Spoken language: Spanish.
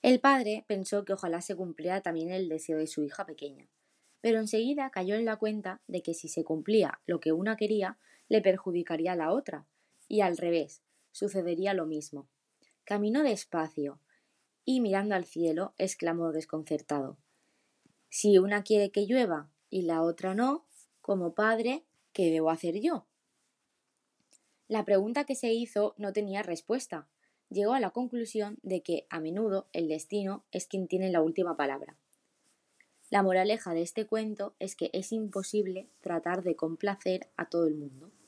El padre pensó que ojalá se cumpliera también el deseo de su hija pequeña, pero enseguida cayó en la cuenta de que si se cumplía lo que una quería, le perjudicaría a la otra, y al revés, sucedería lo mismo. Caminó despacio y mirando al cielo, exclamó desconcertado: si una quiere que llueva y la otra no, como padre, ¿qué debo hacer yo? La pregunta que se hizo no tenía respuesta. Llegó a la conclusión de que, a menudo, el destino es quien tiene la última palabra. La moraleja de este cuento es que es imposible tratar de complacer a todo el mundo.